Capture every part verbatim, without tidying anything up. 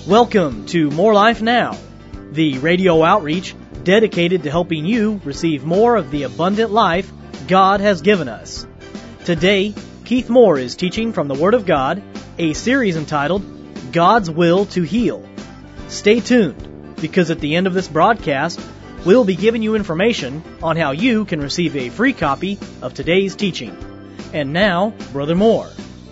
Welcome to More Life Now, the radio outreach dedicated to helping you receive more of the abundant life God has given us. Today, Keith Moore is teaching from the Word of God, a series entitled God's Will to Heal. Stay tuned, because at the end of this broadcast, we'll be giving you information on how you can receive a free copy of today's teaching. And now, Brother Moore.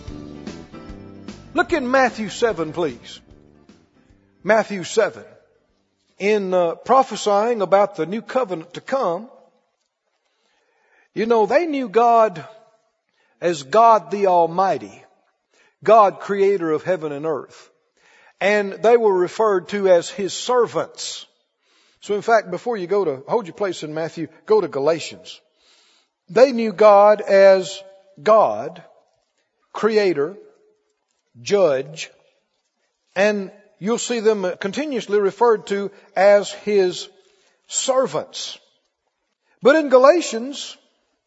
Look in Matthew seven, please. Matthew seven. In uh, prophesying about the new covenant to come, you know, they knew God as God the Almighty, God creator of heaven and earth. And they were referred to as His servants. So in fact, before you go to, hold your place in Matthew, go to Galatians. They knew God as God, creator, judge, and you'll see them continuously referred to as His servants. But in Galatians,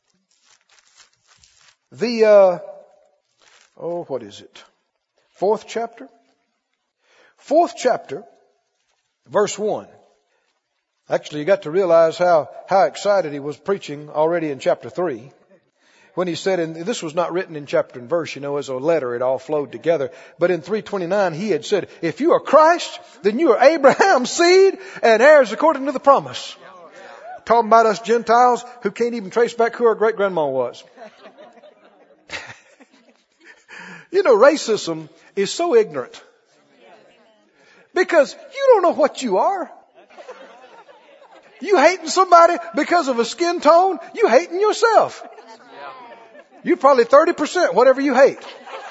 the, uh, oh, what is it? Fourth chapter? Fourth chapter, verse one. Actually, you got to realize how, how excited he was preaching already in chapter three. When he said, and this was not written in chapter and verse, you know, as a letter, it all flowed together. But in three twenty-nine, he had said, if you are Christ, then you are Abraham's seed and heirs according to the promise. Talking about us Gentiles who can't even trace back who our great grandma was. You know, racism is so ignorant. Because you don't know what you are. You hating somebody because of a skin tone, you hating yourself. You're probably thirty percent whatever you hate.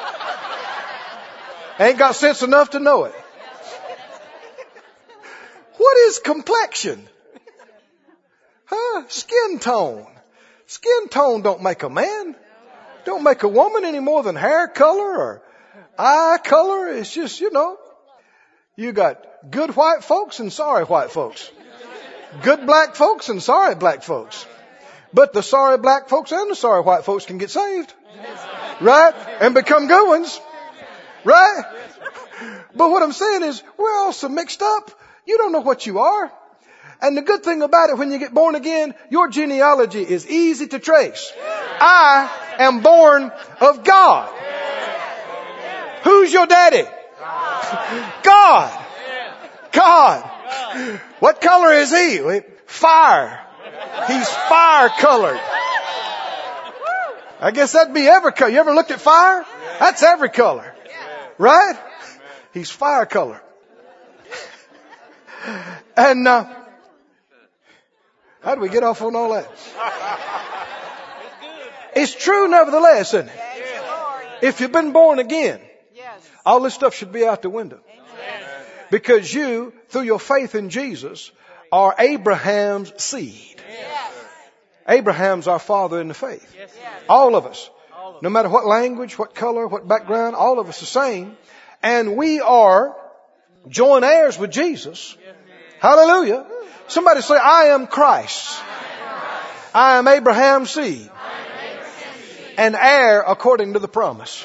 Ain't got sense enough to know it. What is complexion? Huh? Skin tone. Skin tone don't make a man. Don't make a woman any more than hair color or eye color. It's just, you know, you got good white folks and sorry white folks. Good black folks and sorry black folks. But the sorry black folks and the sorry white folks can get saved. Right? And become good ones. Right? But what I'm saying is, we're all so mixed up. You don't know what you are. And the good thing about it, when you get born again, your genealogy is easy to trace. I am born of God. Who's your daddy? God. God. What color is he? Fire. He's fire colored. I guess that'd be every color. You ever looked at fire? That's every color. Right? He's fire colored. And, uh, how do we get off on all that? It's true nevertheless, isn't it? If you've been born again, all this stuff should be out the window. Because you, through your faith in Jesus, are Abraham's seed. Abraham's our father in the faith. All of us. No matter what language, what color, what background, all of us the same. And we are joint heirs with Jesus. Hallelujah. Somebody say, I am Christ. I am Abraham's seed. An heir according to the promise.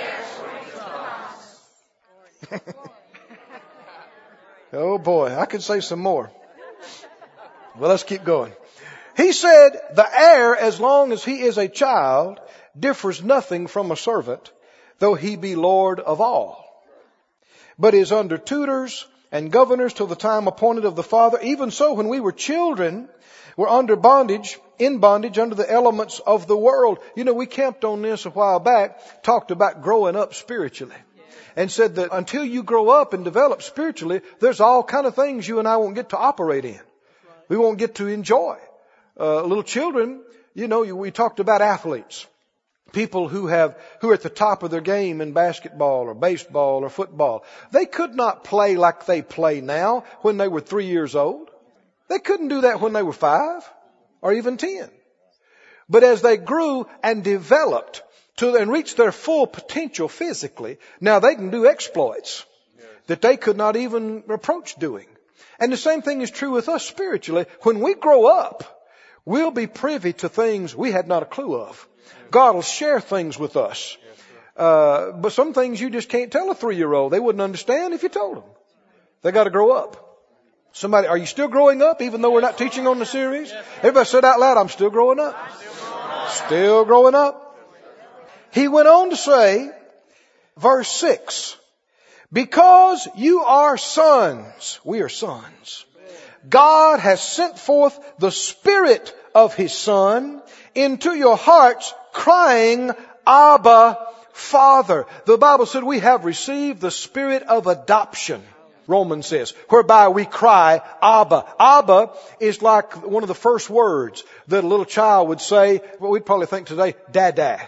Oh boy, I could say some more. Well, let's keep going. He said, the heir, as long as he is a child, differs nothing from a servant, though he be Lord of all. But is under tutors and governors till the time appointed of the Father. Even so, when we were children, we're under bondage, in bondage under the elements of the world. You know, we camped on this a while back, talked about growing up spiritually. And said that until you grow up and develop spiritually, there's all kind of things you and I won't get to operate in. We won't get to enjoy. Uh, little children, you know, we talked about athletes. People who have, who are at the top of their game in basketball or baseball or football. They could not play like they play now when they were three years old. They couldn't do that when they were five or even ten. But as they grew and developed to and reached their full potential physically, now they can do exploits that they could not even approach doing. And the same thing is true with us spiritually. When we grow up, we'll be privy to things we had not a clue of. God will share things with us. Uh, but some things you just can't tell a three-year-old. They wouldn't understand if you told them. They got to grow up. Somebody, are you still growing up even though we're not teaching on the series? Everybody said out loud, I'm still growing up. Still growing up. He went on to say, verse six, because you are sons, we are sons. God has sent forth the Spirit of His Son into your hearts, crying, Abba, Father. The Bible said we have received the Spirit of adoption. Romans says, whereby we cry, Abba. Abba is like one of the first words that a little child would say. Well, we'd probably think today, Dada.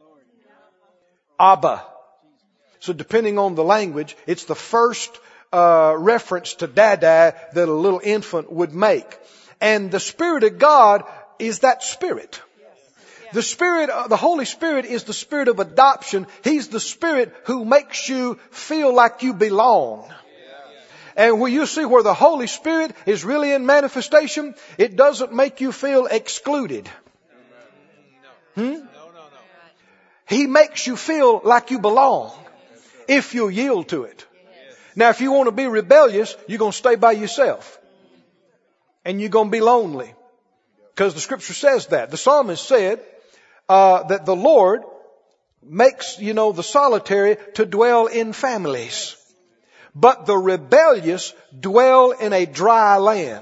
Abba. So depending on the language, it's the first uh, reference to Dada that a little infant would make. And the Spirit of God is that Spirit. The Spirit, the Holy Spirit is the Spirit of adoption. He's the Spirit who makes you feel like you belong. And when you see where the Holy Spirit is really in manifestation, it doesn't make you feel excluded. Hmm? He makes you feel like you belong if you yield to it. Now, if you want to be rebellious, you're going to stay by yourself. And you're going to be lonely. Because the Scripture says that. The psalmist said uh, that the Lord makes, you know, the solitary to dwell in families. But the rebellious dwell in a dry land.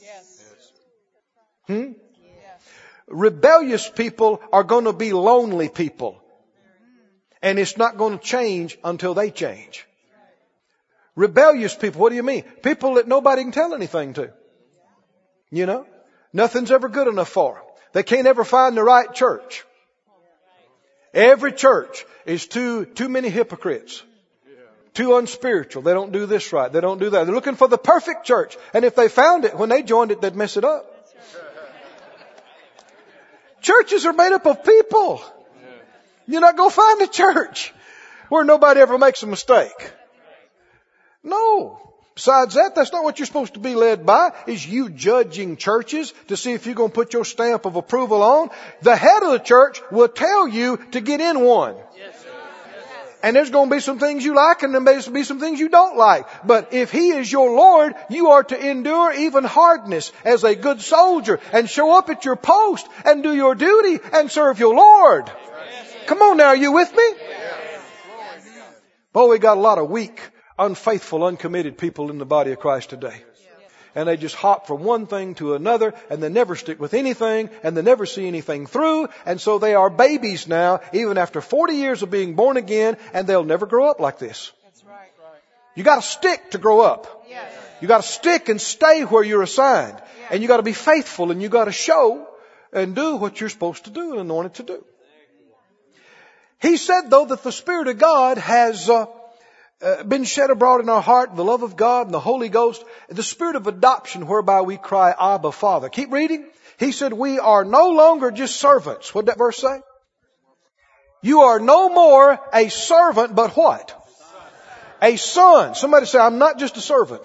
Hmm? Rebellious people are going to be lonely people. And it's not going to change until they change. Rebellious people, what do you mean? People that nobody can tell anything to. You know? Nothing's ever good enough for them. They can't ever find the right church. Every church is too, too many hypocrites. Too unspiritual. They don't do this right. They don't do that. They're looking for the perfect church. And if they found it, when they joined it, they'd mess it up. Churches are made up of people. You're not going to find a church where nobody ever makes a mistake. No. Besides that, that's not what you're supposed to be led by, is you judging churches to see if you're going to put your stamp of approval on. The head of the church will tell you to get in one. And there's going to be some things you like and there may be some things you don't like. But if He is your Lord, you are to endure even hardness as a good soldier and show up at your post and do your duty and serve your Lord. Come on now, are you with me? Boy, we got a lot of weak, unfaithful, uncommitted people in the body of Christ today. And they just hop from one thing to another, and they never stick with anything, and they never see anything through, and so they are babies now, even after forty years of being born again, and they'll never grow up like this. That's right. You got to stick to grow up. Yes. You got to stick and stay where you're assigned, yes. And you got to be faithful, and you got to show and do what you're supposed to do and anointed to do. He said, though, that the Spirit of God has uh, Uh, been shed abroad in our heart, the love of God and the Holy Ghost, the Spirit of adoption whereby we cry, Abba, Father. Keep reading. He said, we are no longer just servants. What did that verse say? You are no more a servant, but what? A son. Somebody say, I'm not just a servant.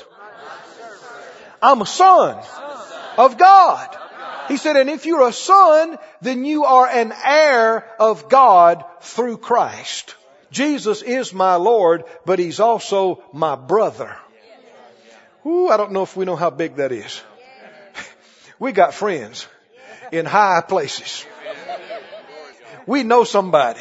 I'm a son of God. He said, and if you're a son, then you are an heir of God through Christ. Jesus is my Lord, but He's also my brother. Ooh, I don't know if we know how big that is. We got friends in high places. We know somebody.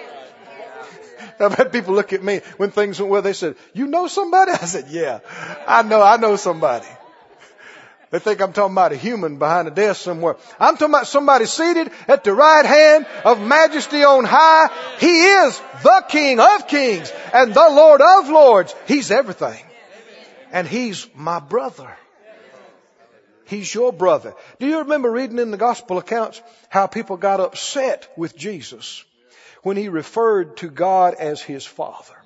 I've had people look at me when things went well. They said, you know somebody? I said, yeah, I know, I know somebody. They think I'm talking about a human behind a desk somewhere. I'm talking about somebody seated at the right hand of majesty on high. He is the King of kings and the Lord of lords. He's everything. And He's my brother. He's your brother. Do you remember reading in the gospel accounts how people got upset with Jesus when He referred to God as His Father?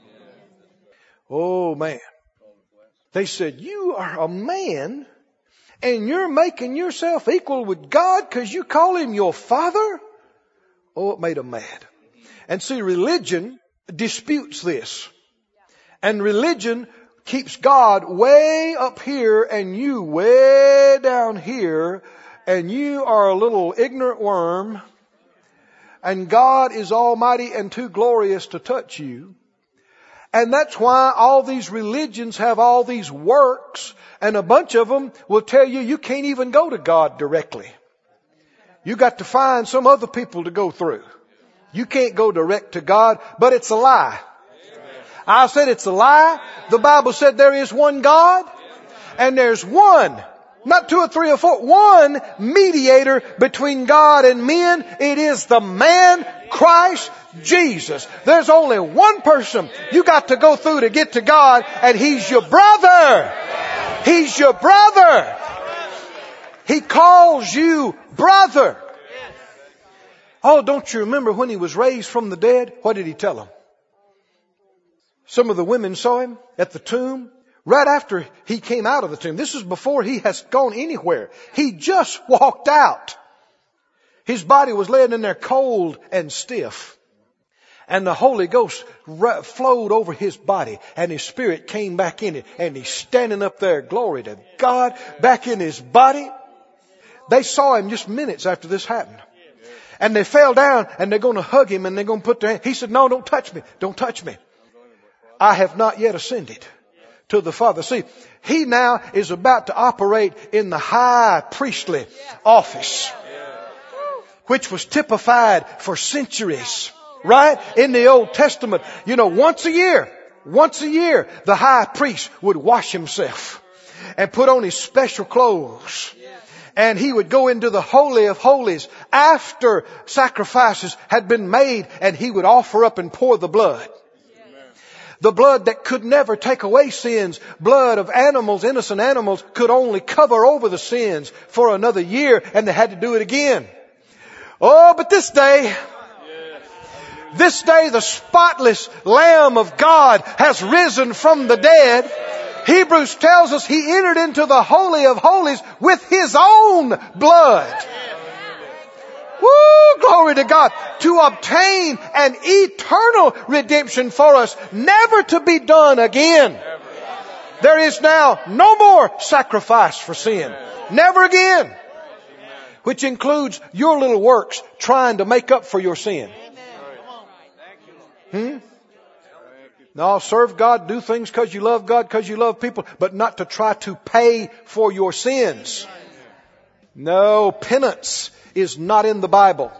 Oh man. They said, you are a man and you're making yourself equal with God because you call Him your Father? Oh, it made them mad. And see, religion disputes this. And religion keeps God way up here and you way down here. And you are a little ignorant worm. And God is almighty and too glorious to touch you. And that's why all these religions have all these works, and a bunch of them will tell you you can't even go to God directly. You got to find some other people to go through. You can't go direct to God, but it's a lie. I said it's a lie. The Bible said there is one God, and there's one, not two or three or four, one mediator between God and men. It is the man Christ Jesus. There's only one person you got to go through to get to God, and He's your brother. He's your brother. He calls you brother. Oh, don't you remember when He was raised from the dead? What did He tell them? Some of the women saw Him at the tomb right after He came out of the tomb. This is before He has gone anywhere. He just walked out. His body was laying in there cold and stiff. And the Holy Ghost flowed over His body, and His Spirit came back in it, and He's standing up there, glory to God, back in His body. They saw Him just minutes after this happened. And they fell down, and they're going to hug Him, and they're going to put their hand. He said, no, don't touch me. Don't touch me. I have not yet ascended to the Father. See, He now is about to operate in the high priestly office, which was typified for centuries. Right? In the Old Testament, you know, once a year, once a year, the high priest would wash himself and put on his special clothes. And he would go into the Holy of Holies after sacrifices had been made, and he would offer up and pour the blood. The blood that could never take away sins. Blood of animals, innocent animals, could only cover over the sins for another year, and they had to do it again. Oh, but this day, This day the spotless Lamb of God has risen from the dead. Hebrews tells us He entered into the Holy of Holies with His own blood. Woo! Glory to God. To obtain an eternal redemption for us, never to be done again. There is now no more sacrifice for sin. Never again. Which includes your little works trying to make up for your sin. Hmm? No, serve God, do things because you love God, because you love people, but not to try to pay for your sins. No, penance is not in the Bible.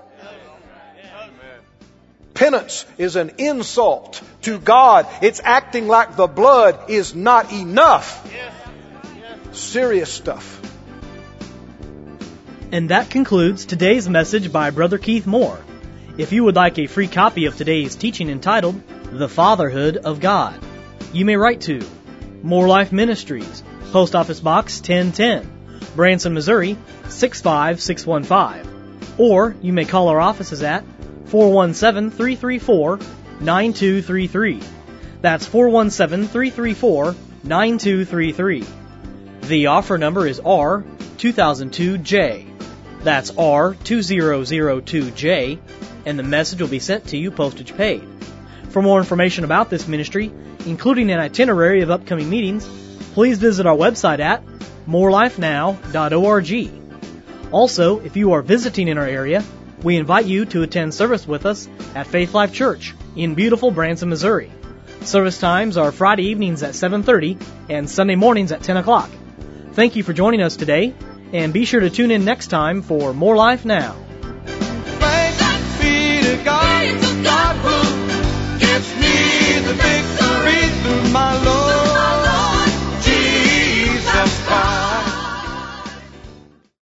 Penance is an insult to God. It's acting like the blood is not enough. Serious stuff. And that concludes today's message by Brother Keith Moore. If you would like a free copy of today's teaching entitled, The Fatherhood of God, you may write to More Life Ministries, Post Office Box ten ten, Branson, Missouri, six five six one five. Or you may call our offices at four one seven, three three four, nine two three three. That's four one seven, three three four, nine two three three. The offer number is R two thousand two J. That's R two thousand two J. And the message will be sent to you postage paid. For more information about this ministry, including an itinerary of upcoming meetings, please visit our website at more life now dot org. Also, if you are visiting in our area, we invite you to attend service with us at Faith Life Church in beautiful Branson, Missouri. Service times are Friday evenings at seven thirty and Sunday mornings at ten o'clock. Thank you for joining us today, and be sure to tune in next time for More Life Now. God, God